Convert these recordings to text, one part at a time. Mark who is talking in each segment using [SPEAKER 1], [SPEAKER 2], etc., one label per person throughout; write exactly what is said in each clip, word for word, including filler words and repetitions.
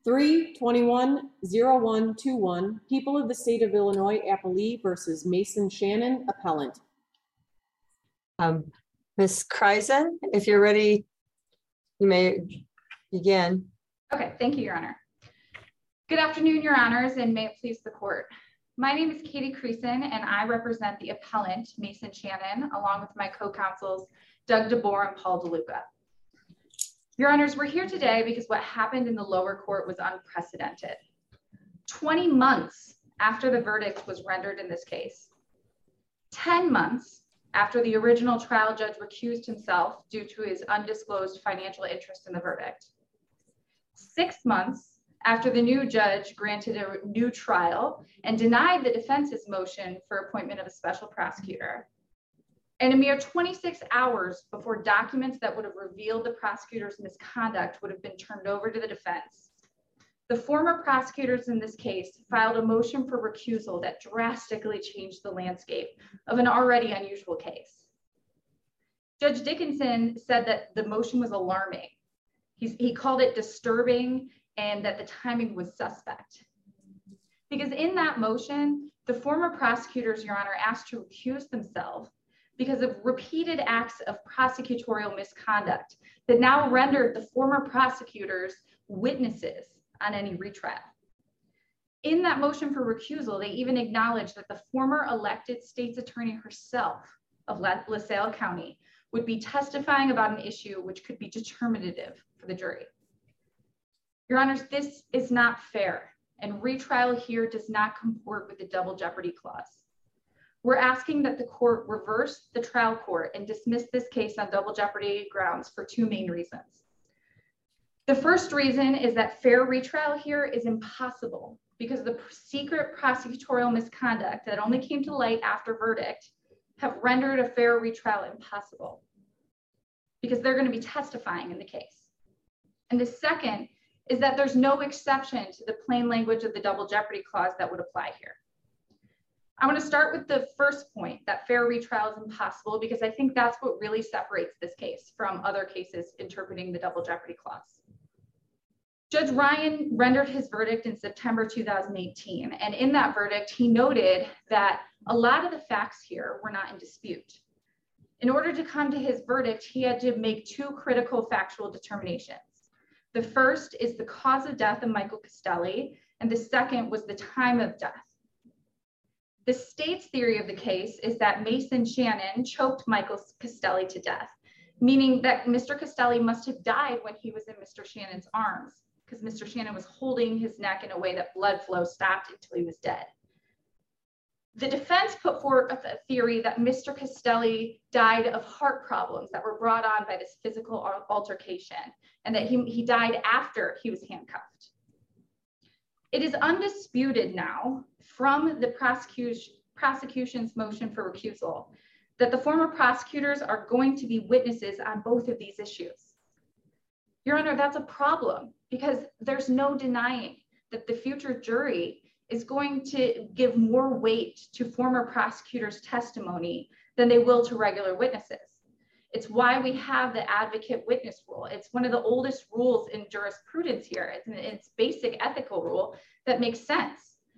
[SPEAKER 1] three twenty-one oh one twenty-one, People of the State of Illinois, Appellee versus Mason Shannon, Appellant.
[SPEAKER 2] Um, Miz Kreisen, if you're ready, you may begin.
[SPEAKER 3] Okay, thank you, Your Honor. Good afternoon, Your Honors, and may it please the court. My name is Katie Kreisen, and I represent the appellant, Mason Shannon, along with my co-counsels, Doug DeBoer and Paul DeLuca. Your Honors, we're here today because what happened in the lower court was unprecedented. twenty months after the verdict was rendered in this case, ten months after the original trial judge recused himself due to his undisclosed financial interest in the verdict, six months after the new judge granted a new trial and denied the defense's motion for appointment of a special prosecutor, and a mere twenty-six hours before documents that would have revealed the prosecutor's misconduct would have been turned over to the defense, the former prosecutors in this case filed a motion for recusal that drastically changed the landscape of an already unusual case. Judge Dickinson said that the motion was alarming. He's, he called it disturbing and that the timing was suspect. Because in that motion, the former prosecutors, Your Honor, asked to recuse themselves because of repeated acts of prosecutorial misconduct that now rendered the former prosecutors witnesses on any retrial. In that motion for recusal, they even acknowledged that the former elected state's attorney herself of LaSalle County would be testifying about an issue which could be determinative for the jury. Your Honors, this is not fair, and retrial here does not comport with the double jeopardy clause. We're asking that the court reverse the trial court and dismiss this case on double jeopardy grounds for two main reasons. The first reason is that fair retrial here is impossible because the secret prosecutorial misconduct that only came to light after verdict have rendered a fair retrial impossible because they're going to be testifying in the case. And the second is that there's no exception to the plain language of the double jeopardy clause that would apply here. I want to start with the first point, that fair retrial is impossible, because I think that's what really separates this case from other cases interpreting the double jeopardy clause. Judge Ryan rendered his verdict in September two thousand eighteen, and in that verdict, he noted that a lot of the facts here were not in dispute. In order to come to his verdict, he had to make two critical factual determinations. The first is the cause of death of Michael Castelli, and the second was the time of death. The state's theory of the case is that Mason Shannon choked Michael Castelli to death, meaning that Mister Castelli must have died when he was in Mister Shannon's arms, because Mister Shannon was holding his neck in a way that blood flow stopped until he was dead. The defense put forward a theory that Mister Castelli died of heart problems that were brought on by this physical altercation, and that he, he died after he was handcuffed. It is undisputed now from the prosecution, prosecution's motion for recusal that the former prosecutors are going to be witnesses on both of these issues. Your Honor, that's a problem because there's no denying that the future jury is going to give more weight to former prosecutors' testimony than they will to regular witnesses. It's why we have the advocate witness rule. It's one of the oldest rules in jurisprudence here. It's an it's basic ethical rule that makes sense.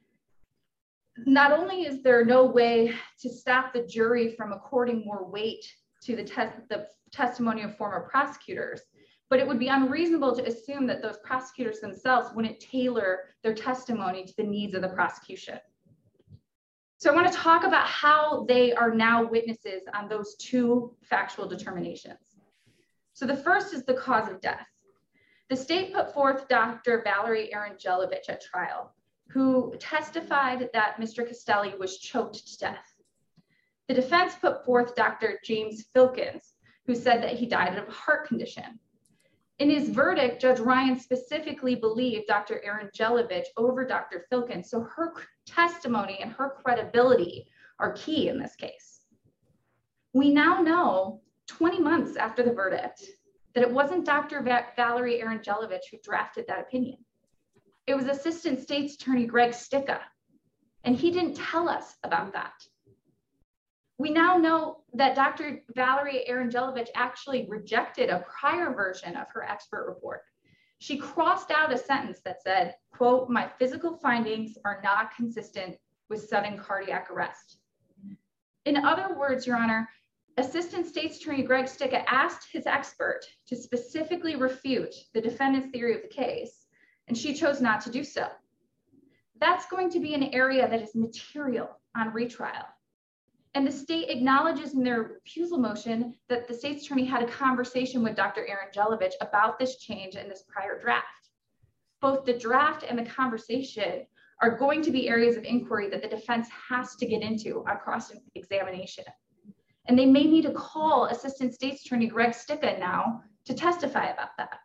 [SPEAKER 3] Not only is there no way to stop the jury from according more weight to the, te the testimony of former prosecutors, but it would be unreasonable to assume that those prosecutors themselves wouldn't tailor their testimony to the needs of the prosecution. So I want to talk about how they are now witnesses on those two factual determinations. So the first is the cause of death. The state put forth Doctor Valerie Arangelovich at trial, who testified that Mister Castelli was choked to death. The defense put forth Doctor James Filkins, who said that he died of a heart condition. In his verdict, Judge Ryan specifically believed Doctor Arangelovich over Doctor Filkins, so her testimony and her credibility are key in this case. We now know, twenty months after the verdict, that it wasn't Doctor Va- Valerie Arangelovich who drafted that opinion. It was Assistant State's Attorney Greg Sticka, and he didn't tell us about that. We now know that Doctor Valerie Arangelovich actually rejected a prior version of her expert report she crossed out a sentence that said, quote, "My physical findings are not consistent with sudden cardiac arrest." In other words, Your Honor, Assistant State's Attorney Greg Sticka asked his expert to specifically refute the defendant's theory of the case, and she chose not to do so. That's going to be an area that is material on retrial. And the state acknowledges in their recusal motion that the state's attorney had a conversation with Doctor Aaron Jelovich about this change in this prior draft. Both the draft and the conversation are going to be areas of inquiry that the defense has to get into on cross-examination. And they may need to call Assistant State's Attorney Greg Sticka now to testify about that.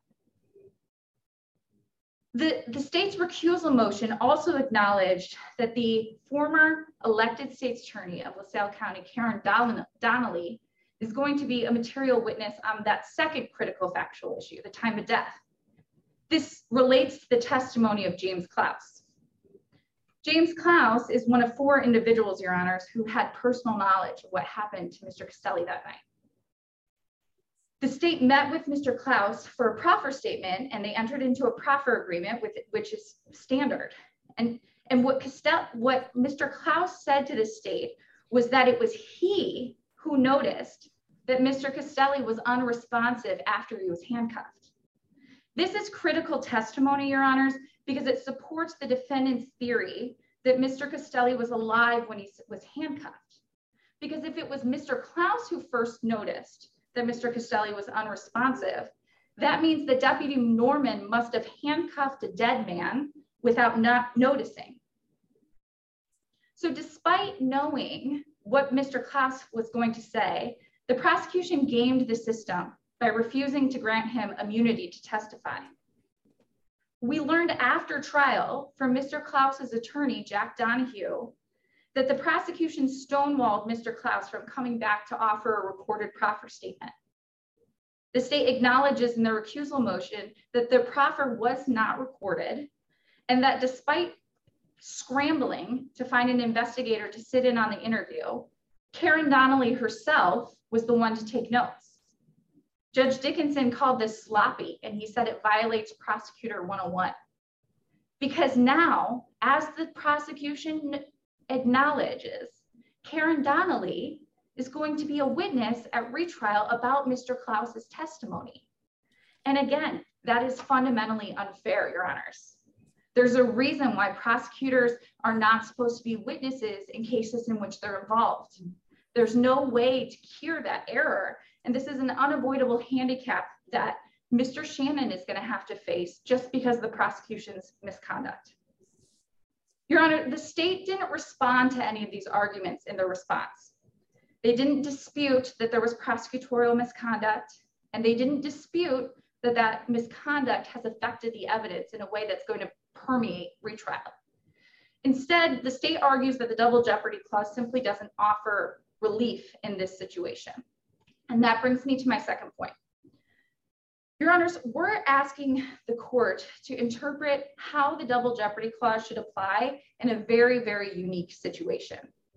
[SPEAKER 3] The, the state's recusal motion also acknowledged that the former elected state's attorney of LaSalle County, Karen Donnelly, is going to be a material witness on that second critical factual issue, the time of death. This relates to the testimony of James Klaus. James Klaus is one of four individuals, Your Honors, who had personal knowledge of what happened to Mister Castelli that night. The state met with Mister Klaus for a proffer statement, and they entered into a proffer agreement, with which is standard. And, and what, Castell, what Mister Klaus said to the state was that it was he who noticed that Mister Castelli was unresponsive after he was handcuffed. This is critical testimony, Your Honors, because it supports the defendant's theory that Mister Castelli was alive when he was handcuffed. Because if it was Mister Klaus who first noticed that Mister Castelli was unresponsive, that means that Deputy Norman must have handcuffed a dead man without not noticing. So despite knowing what Mister Klaus was going to say, the prosecution gamed the system by refusing to grant him immunity to testify. We learned after trial from Mister Klaus's attorney, Jack Donahue, that the prosecution stonewalled Mister Klaus from coming back to offer a recorded proffer statement. The state acknowledges in the recusal motion that the proffer was not recorded, and that despite scrambling to find an investigator to sit in on the interview, Karen Donnelly herself was the one to take notes. Judge Dickinson called this sloppy, and he said it violates Prosecutor one oh one. Because now, as the prosecution acknowledges, Karen Donnelly is going to be a witness at retrial about Mister Klaus's testimony. And again, that is fundamentally unfair, Your Honors. There's a reason why prosecutors are not supposed to be witnesses in cases in which they're involved. There's no way to cure that error. And this is an unavoidable handicap that Mister Shannon is going to have to face just because of the prosecution's misconduct. Your Honor, the state didn't respond to any of these arguments in their response. They didn't dispute that there was prosecutorial misconduct, and they didn't dispute that that misconduct has affected the evidence in a way that's going to permeate retrial. Instead, the state argues that the double jeopardy clause simply doesn't offer relief in this situation. And that brings me to my second point. Your Honors, we're asking the court to interpret how the double jeopardy clause should apply in a very, very unique situation.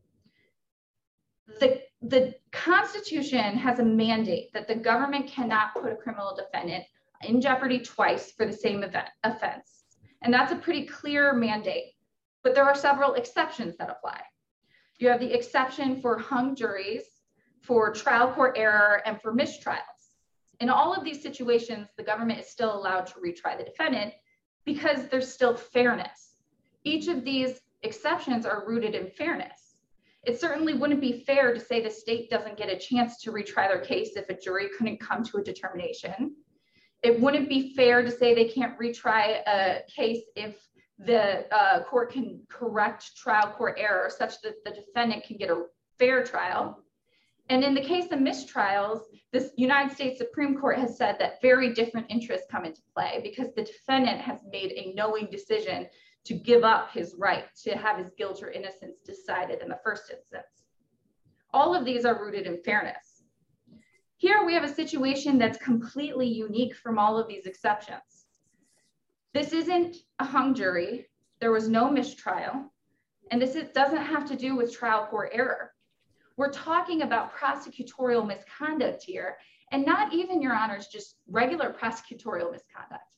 [SPEAKER 3] The, the Constitution has a mandate that the government cannot put a criminal defendant in jeopardy twice for the same event, offense. And that's a pretty clear mandate, but there are several exceptions that apply. You have the exception for hung juries, for trial court error, and for mistrials. In all of these situations, the government is still allowed to retry the defendant because there's still fairness. Each of these exceptions are rooted in fairness. It certainly wouldn't be fair to say the state doesn't get a chance to retry their case if a jury couldn't come to a determination. It wouldn't be fair to say they can't retry a case if the uh, court can correct trial court error such that the defendant can get a fair trial. And in the case of mistrials, the United States Supreme Court has said that very different interests come into play because the defendant has made a knowing decision to give up his right to have his guilt or innocence decided in the first instance. All of these are rooted in fairness. Here we have a situation that's completely unique from all of these exceptions. This isn't a hung jury. There was no mistrial. And this is, doesn't have to do with trial court error. We're talking about prosecutorial misconduct here, and not even, Your Honors, just regular prosecutorial misconduct.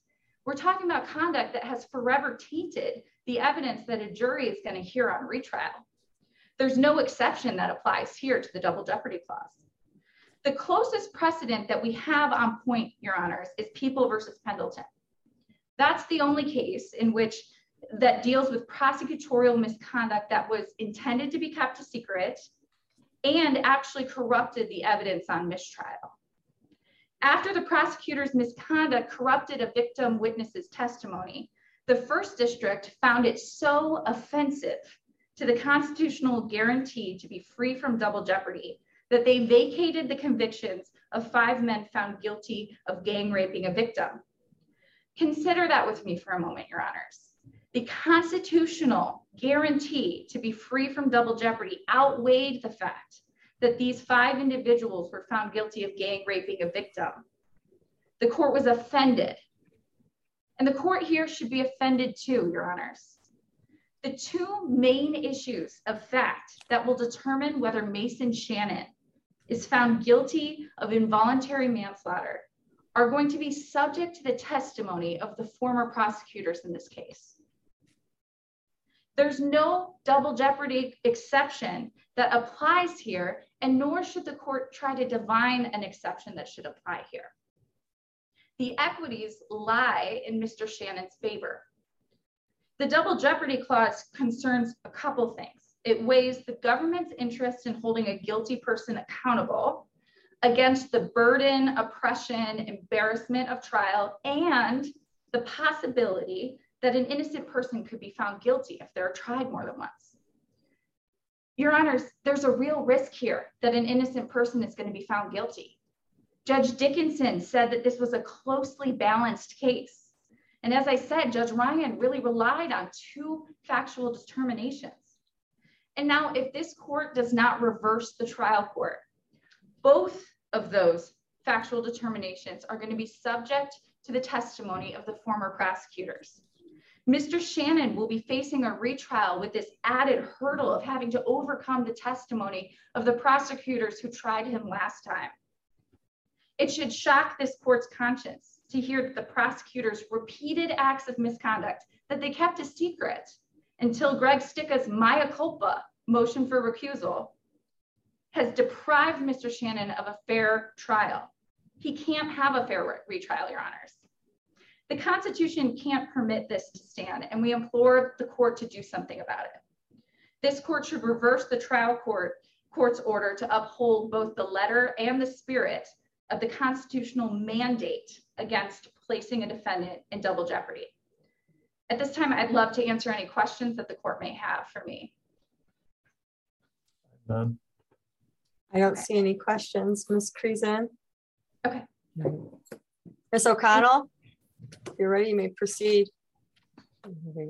[SPEAKER 3] We're talking about conduct that has forever tainted the evidence that a jury is going to hear on retrial. There's no exception that applies here to the double jeopardy clause. The closest precedent that we have on point, Your Honors, is People versus Pendleton. That's the only case in which that deals with prosecutorial misconduct that was intended to be kept a secret and actually corrupted the evidence on mistrial. After the prosecutor's misconduct corrupted a victim witness's testimony, the First District found it so offensive to the constitutional guarantee to be free from double jeopardy that they vacated the convictions of five men found guilty of gang raping a victim. Consider that with me for a moment, Your Honors. The constitutional guarantee to be free from double jeopardy outweighed the fact that these five individuals were found guilty of gang raping a victim. The court was offended. And the court here should be offended too, Your Honors. The two main issues of fact that will determine whether Mason Shannon is found guilty of involuntary manslaughter are going to be subject to the testimony of the former prosecutors in this case. There's no double jeopardy exception that applies here, and nor should the court try to divine an exception that should apply here. The equities lie in Mister Shannon's favor. The double jeopardy clause concerns a couple things. It weighs the government's interest in holding a guilty person accountable against the burden, oppression, embarrassment of trial, and the possibility that an innocent person could be found guilty if they're tried more than once. Your Honors, there's a real risk here that an innocent person is going to be found guilty. Judge Dickinson said that this was a closely balanced case. And as I said, Judge Ryan really relied on two factual determinations. And now if this court does not reverse the trial court, both of those factual determinations are going to be subject to the testimony of the former prosecutors. Mister Shannon will be facing a retrial with this added hurdle of having to overcome the testimony of the prosecutors who tried him last time. It should shock this court's conscience to hear that the prosecutors' repeated acts of misconduct that they kept a secret until Greg Sticka's mea culpa motion for recusal has deprived Mister Shannon of a fair trial. He can't have a fair retrial, Your Honors. The Constitution can't permit this to stand, and we implore the court to do something about it. This court should reverse the trial court court's order to uphold both the letter and the spirit of the constitutional mandate against placing a defendant in double jeopardy. At this time, I'd love to answer any questions that the court may have for me.
[SPEAKER 4] None.
[SPEAKER 2] I don't see any questions, Miz Creason.
[SPEAKER 3] Okay.
[SPEAKER 2] Miz O'Connell, if you're ready, you may proceed.
[SPEAKER 5] Good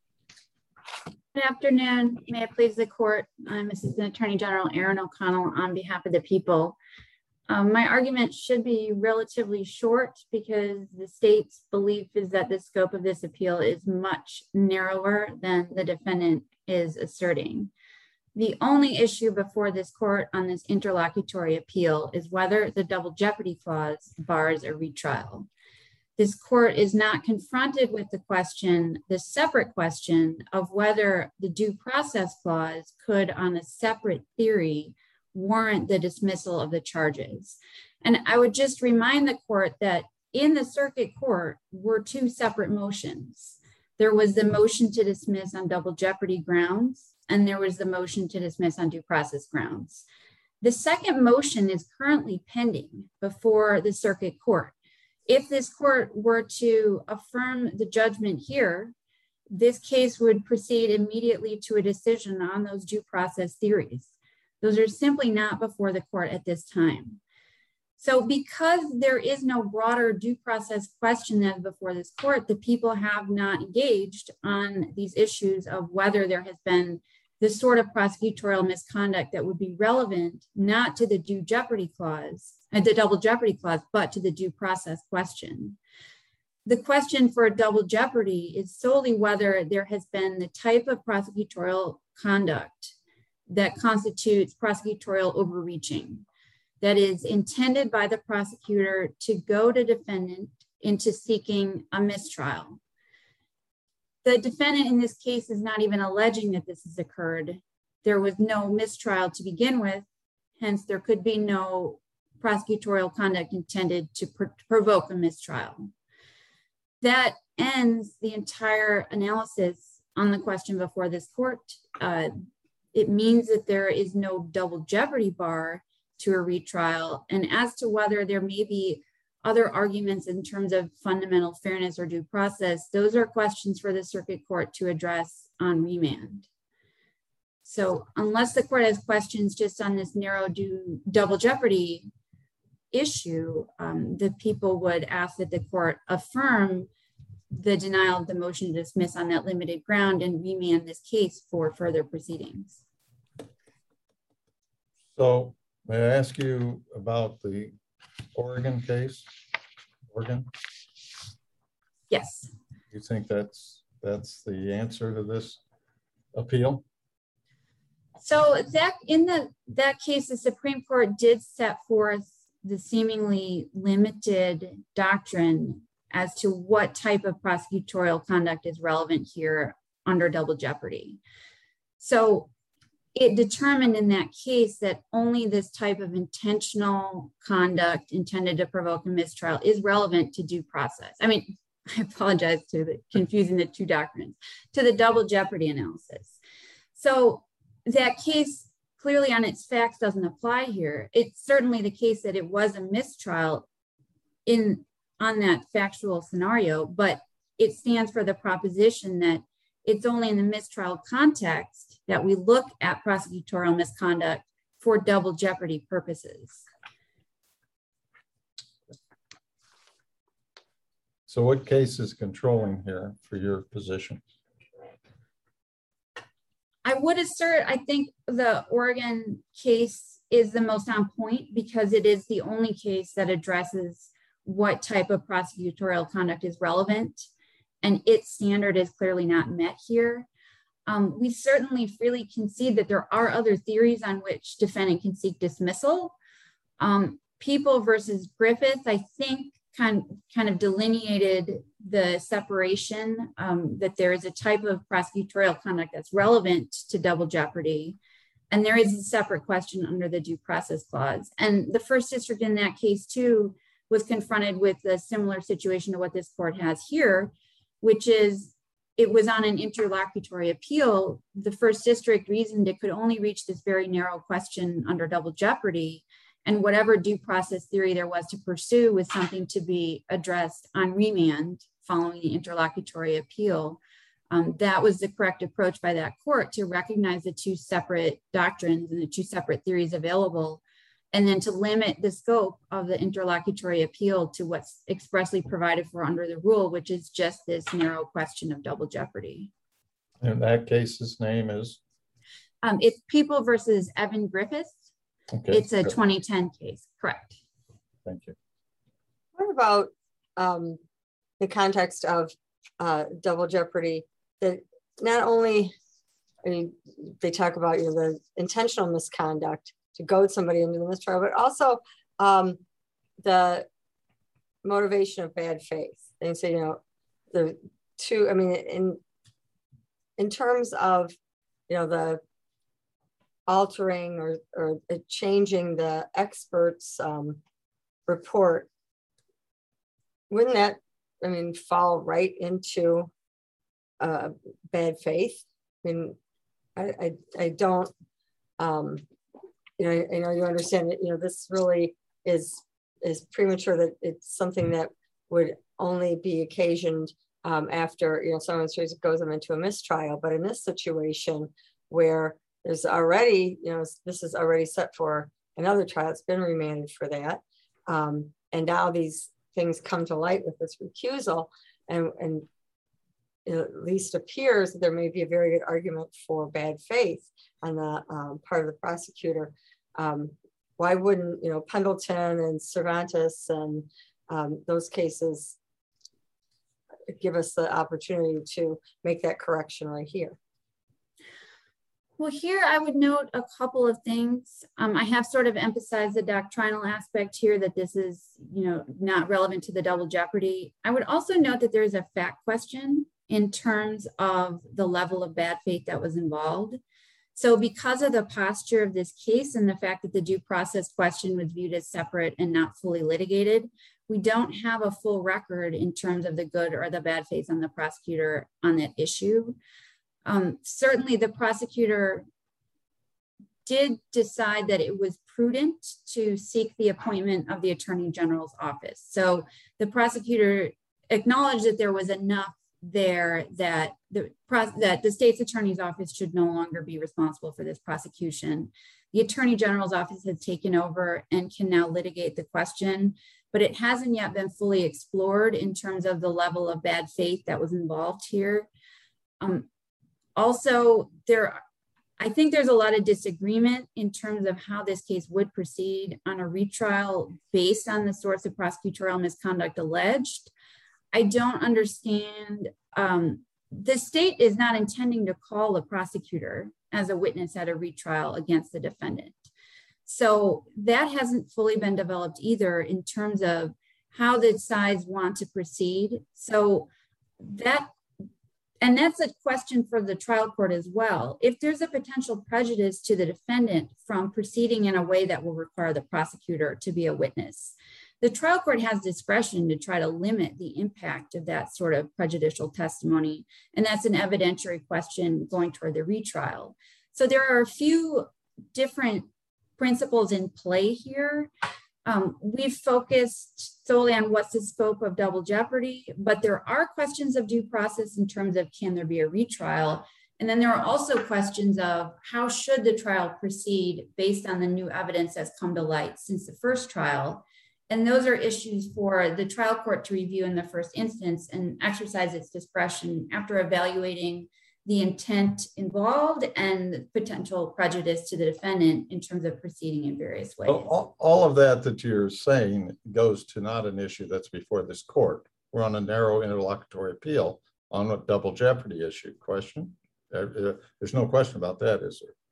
[SPEAKER 5] afternoon. May it please the court. I'm Assistant Attorney General Erin O'Connell on behalf of the people. Um, my argument should be relatively short because the state's belief is that the scope of this appeal is much narrower than the defendant is asserting. The only issue before this court on this interlocutory appeal is whether the double jeopardy clause bars a retrial. This court is not confronted with the question, the separate question of whether the due process clause could, on a separate theory, warrant the dismissal of the charges. And I would just remind the court that in the circuit court were two separate motions. There was the motion to dismiss on double jeopardy grounds, and there was the motion to dismiss on due process grounds. The second motion is currently pending before the circuit court. If this court were to affirm the judgment here, this case would proceed immediately to a decision on those due process theories. Those are simply not before the court at this time. So because there is no broader due process question that is before this court, the people have not engaged on these issues of whether there has been this sort of prosecutorial misconduct that would be relevant, not to the due jeopardy clause, and the double jeopardy clause, but to the due process question. The question for a double jeopardy is solely whether there has been the type of prosecutorial conduct that constitutes prosecutorial overreaching, that is intended by the prosecutor to go to defendant into seeking a mistrial. The defendant in this case is not even alleging that this has occurred. There was no mistrial to begin with, hence there could be no prosecutorial conduct intended to pr- provoke a mistrial. That ends the entire analysis on the question before this court. Uh, it means that there is no double jeopardy bar to a retrial. And as to whether there may be other arguments in terms of fundamental fairness or due process, those are questions for the circuit court to address on remand. So unless the court has questions just on this narrow due double jeopardy issue, um, the people would ask that the court affirm the denial of the motion to dismiss on that limited ground and remand this case for further proceedings.
[SPEAKER 4] So may I ask you about the Oregon case? Oregon?
[SPEAKER 5] Yes.
[SPEAKER 4] You think that's that's the answer to this appeal?
[SPEAKER 5] So that in the that case, the Supreme Court did set forth the seemingly limited doctrine as to what type of prosecutorial conduct is relevant here under double jeopardy. So it determined in that case that only this type of intentional conduct intended to provoke a mistrial is relevant to due process. I mean, I apologize to the confusing the two doctrines, to the double jeopardy analysis. So that case clearly on its facts doesn't apply here. It's certainly the case that it was a mistrial in on that factual scenario, but it stands for the proposition that it's only in the mistrial context that we look at prosecutorial misconduct for double jeopardy purposes.
[SPEAKER 4] So what case is controlling here for your position?
[SPEAKER 5] I would assert, I think the Oregon case is the most on point because it is the only case that addresses what type of prosecutorial conduct is relevant, and its standard is clearly not met here. Um, we certainly freely concede that there are other theories on which defendant can seek dismissal. Um, People versus Griffith, I think, kind, kind of delineated the separation, um, that there is a type of prosecutorial conduct that's relevant to double jeopardy, and there is a separate question under the due process clause. And the first district in that case too was confronted with a similar situation to what this court has here, which is it was on an interlocutory appeal. The first district reasoned it could only reach this very narrow question under double jeopardy, and whatever due process theory there was to pursue was something to be addressed on remand following the interlocutory appeal. Um, that was the correct approach by that court to recognize the two separate doctrines and the two separate theories available, and then to limit the scope of the interlocutory appeal to what's expressly provided for under the rule, which is just this narrow question of double jeopardy.
[SPEAKER 4] And that case's name is?
[SPEAKER 5] Um, it's People versus Evan Griffith.
[SPEAKER 4] Okay.
[SPEAKER 5] It's a twenty ten case, correct.
[SPEAKER 4] Thank you.
[SPEAKER 2] What about um, the context of uh, double jeopardy? That not only, I mean, they talk about, you know, the intentional misconduct to goad somebody into the mistrial, but also um, the motivation of bad faith. And so, you know, the two, I mean, in in terms of, you know, the altering or, or changing the expert's um, report, wouldn't that, I mean, fall right into uh, bad faith? I mean, I, I, I don't, um, you know, I, I know you understand that, you know, this really is, is premature, that it's something that would only be occasioned um, after, you know, someone goes them into a mistrial. But in this situation where there's already, you know, this is already set for another trial, it's been remanded for that. Um, and now these things come to light with this recusal, and, and it at least appears that there may be a very good argument for bad faith on the um, part of the prosecutor. Um, why wouldn't, you know, Pendleton and Cervantes and um, those cases give us the opportunity to make that correction right here?
[SPEAKER 5] Well, here I would note a couple of things. Um, I have sort of emphasized the doctrinal aspect here that this is, you know, not relevant to the double jeopardy. I would also note that there is a fact question in terms of the level of bad faith that was involved. So because of the posture of this case and the fact that the due process question was viewed as separate and not fully litigated, we don't have a full record in terms of the good or the bad faith on the prosecutor on that issue. Um, certainly the prosecutor did decide that it was prudent to seek the appointment of the Attorney General's office. So the prosecutor acknowledged that there was enough there that the, that the state's attorney's office should no longer be responsible for this prosecution. The Attorney General's office has taken over and can now litigate the question, but it hasn't yet been fully explored in terms of the level of bad faith that was involved here. Um, Also, there, I think there's a lot of disagreement in terms of how this case would proceed on a retrial based on the source of prosecutorial misconduct alleged. I don't understand, um, the state is not intending to call the prosecutor as a witness at a retrial against the defendant. So that hasn't fully been developed either in terms of how the sides want to proceed. So that And that's a question for the trial court as well. If there's a potential prejudice to the defendant from proceeding in a way that will require the prosecutor to be a witness, the trial court has discretion to try to limit the impact of that sort of prejudicial testimony. And that's an evidentiary question going toward the retrial. So there are a few different principles in play here. Um, we've focused solely on what's the scope of double jeopardy, but there are questions of due process in terms of can there be a retrial? And then there are also questions of how should the trial proceed based on the new evidence that's come to light since the first trial. And those are issues for the trial court to review in the first instance and exercise its discretion after evaluating the intent involved and potential prejudice to the defendant in terms of proceeding in various ways.
[SPEAKER 4] Well, all, all of that that you're saying goes to not an issue that's before this court. We're on a narrow interlocutory appeal on a double jeopardy issue question. Uh, uh, there's no question about that, is there?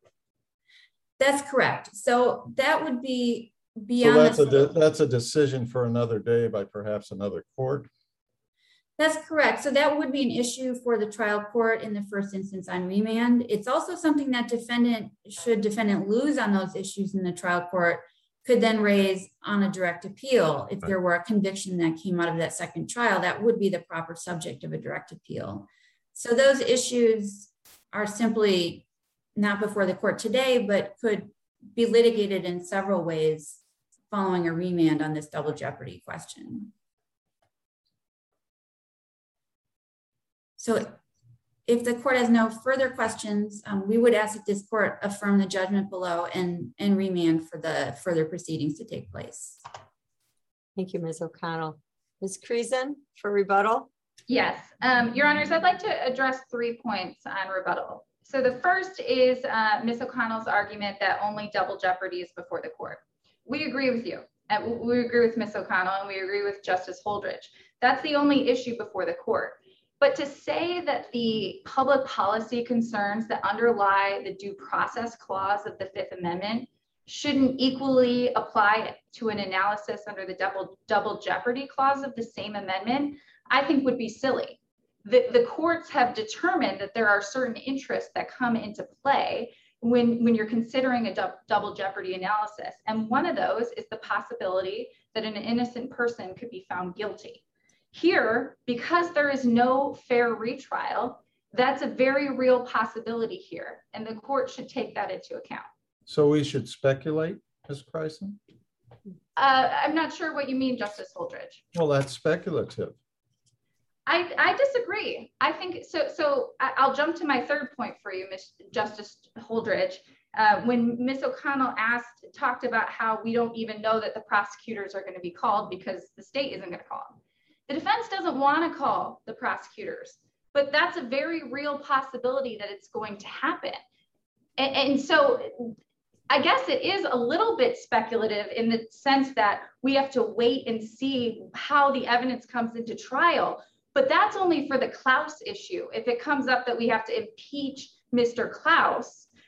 [SPEAKER 5] That's correct. So that would be beyond.
[SPEAKER 4] So that's
[SPEAKER 5] the
[SPEAKER 4] a de- that's a decision for another day by perhaps another court.
[SPEAKER 5] That's correct. So that would be an issue for the trial court in the first instance on remand. It's also something that defendant, should defendant lose on those issues in the trial court, could then raise on a direct appeal. If there were a conviction that came out of that second trial, that would be the proper subject of a direct appeal. So those issues are simply not before the court today, but could be litigated in several ways following a remand on this double jeopardy question. So if the court has no further questions, um, we would ask that this court affirm the judgment below and, and remand for the further proceedings to take place.
[SPEAKER 2] Thank you, Miz O'Connell. Miz Creason for rebuttal.
[SPEAKER 3] Yes, um, Your Honors, I'd like to address three points on rebuttal. So the first is uh, Miz O'Connell's argument that only double jeopardy is before the court. We agree with you. Uh, we agree with Miz O'Connell and we agree with Justice Holdridge. That's the only issue before the court. But to say that the public policy concerns that underlie the due process clause of the Fifth Amendment shouldn't equally apply to an analysis under the double, double jeopardy clause of the same amendment, I think would be silly. The, the courts have determined that there are certain interests that come into play when, when you're considering a du double jeopardy analysis. And one of those is the possibility that an innocent person could be found guilty. Here, because there is no fair retrial, that's a very real possibility here, and the court should take that into account.
[SPEAKER 4] So we should speculate, Miz Creason?
[SPEAKER 3] Uh, I'm not sure what you mean, Justice Holdridge.
[SPEAKER 4] Well, that's speculative.
[SPEAKER 3] I, I disagree. I think so. So I, I'll jump to my third point for you, Miz Justice Holdridge. Uh, when Miz O'Connell asked, talked about how we don't even know that the prosecutors are going to be called because the state isn't going to call them. The defense doesn't want to call the prosecutors, but that's a very real possibility that it's going to happen. And, and so I guess it is a little bit speculative in the sense that we have to wait and see how the evidence comes into trial, but that's only for the Klaus issue. If it comes up that we have to impeach Mister Klaus,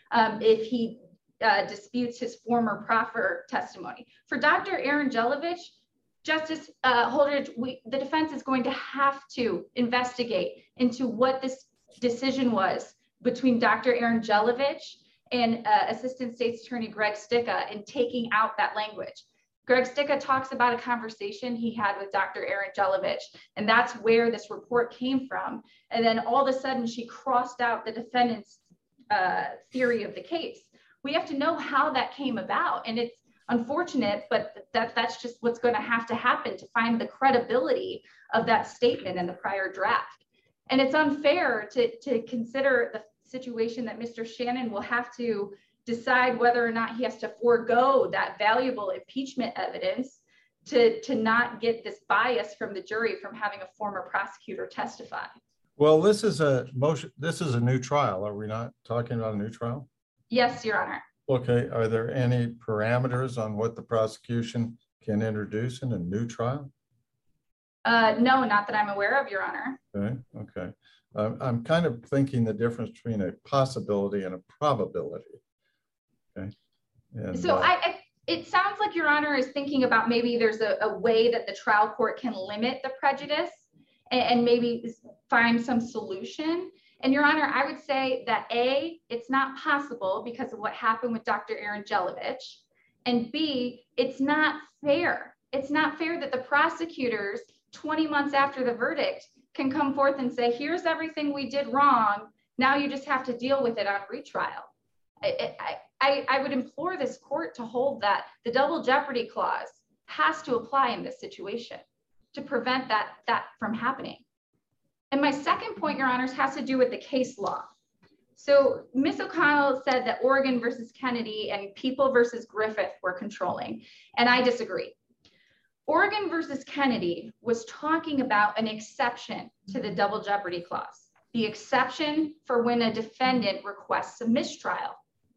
[SPEAKER 3] um, if he uh, disputes his former proffer testimony. For Doctor Aaron Jelovich, Justice uh, Holdridge, we, the defense is going to have to investigate into what this decision was between Doctor Aaron Jelovich and uh, Assistant State's Attorney Greg Sticka in taking out that language. Greg Sticka talks about a conversation he had with Doctor Aaron Jelovich, and that's where this report came from. And then all of a sudden she crossed out the defendant's uh, theory of the case. We have to know how that came about, and it's unfortunate, but that, that's just what's going to have to happen to find the credibility of that statement in the prior draft. And it's unfair to, to consider the situation that Mister Shannon will have to decide whether or not he has to forego that valuable impeachment evidence to, to not get this bias from the jury from having a former prosecutor testify.
[SPEAKER 4] Well, this is a motion, this is a new trial. Are we not talking about a new trial?
[SPEAKER 3] Yes, Your Honor.
[SPEAKER 4] Okay, are there any parameters on what the prosecution can introduce in a new trial?
[SPEAKER 3] Uh, no, not that I'm aware of, Your Honor.
[SPEAKER 4] Okay, okay. Um, I'm kind of thinking the difference between a possibility and a probability. Okay. And,
[SPEAKER 3] so
[SPEAKER 4] uh,
[SPEAKER 3] I, I, it sounds like Your Honor is thinking about maybe there's a, a way that the trial court can limit the prejudice and, and maybe find some solution. And Your Honor, I would say that A, it's not possible because of what happened with Doctor Aaron Jelovich. And B, it's not fair. It's not fair that the prosecutors twenty months after the verdict can come forth and say, here's everything we did wrong. Now you just have to deal with it on retrial. I, I, I, I would implore this court to hold that the double jeopardy clause has to apply in this situation to prevent that, that from happening. And my second point, Your Honors, has to do with the case law. So Miz O'Connell said that Oregon versus Kennedy and People versus Griffith were controlling, and I disagree. Oregon versus Kennedy was talking about an exception to the double jeopardy clause, the exception for when a defendant requests a mistrial.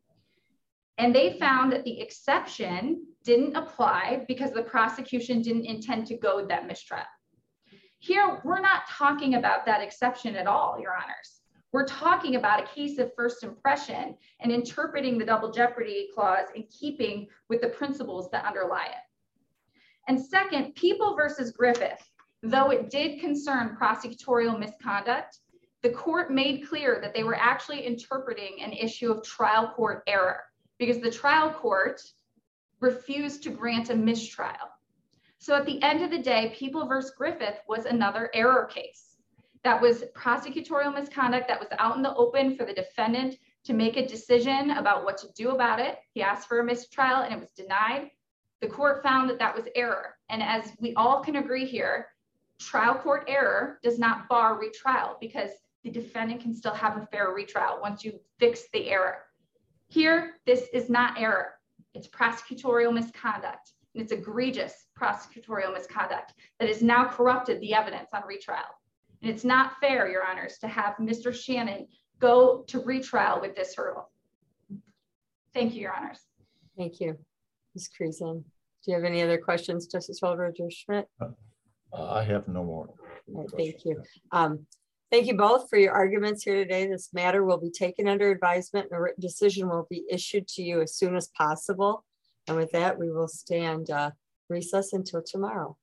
[SPEAKER 3] And they found that the exception didn't apply because the prosecution didn't intend to go that mistrial. Here, we're not talking about that exception at all, Your Honors. We're talking about a case of first impression and interpreting the double jeopardy clause in keeping with the principles that underlie it. And second, People versus Griffith, though it did concern prosecutorial misconduct, the court made clear that they were actually interpreting an issue of trial court error because the trial court refused to grant a mistrial. So at the end of the day, People versus Griffith was another error case. That was prosecutorial misconduct that was out in the open for the defendant to make a decision about what to do about it. He asked for a mistrial and it was denied. The court found that that was error. And as we all can agree here, trial court error does not bar retrial because the defendant can still have a fair retrial once you fix the error. Here, this is not error. It's prosecutorial misconduct. And it's egregious prosecutorial misconduct that has now corrupted the evidence on retrial. And it's not fair, Your Honors, to have Mister Shannon go to retrial with this hurdle. Thank you, Your Honors.
[SPEAKER 2] Thank you, Miz Creason. Do you have any other questions, Justice Holdridge or Schmidt?
[SPEAKER 4] Uh, I have no more.
[SPEAKER 2] All right, thank you. Um, thank you both for your arguments here today. This matter will be taken under advisement and a written decision will be issued to you as soon as possible. And with that, we will stand uh, recess until tomorrow.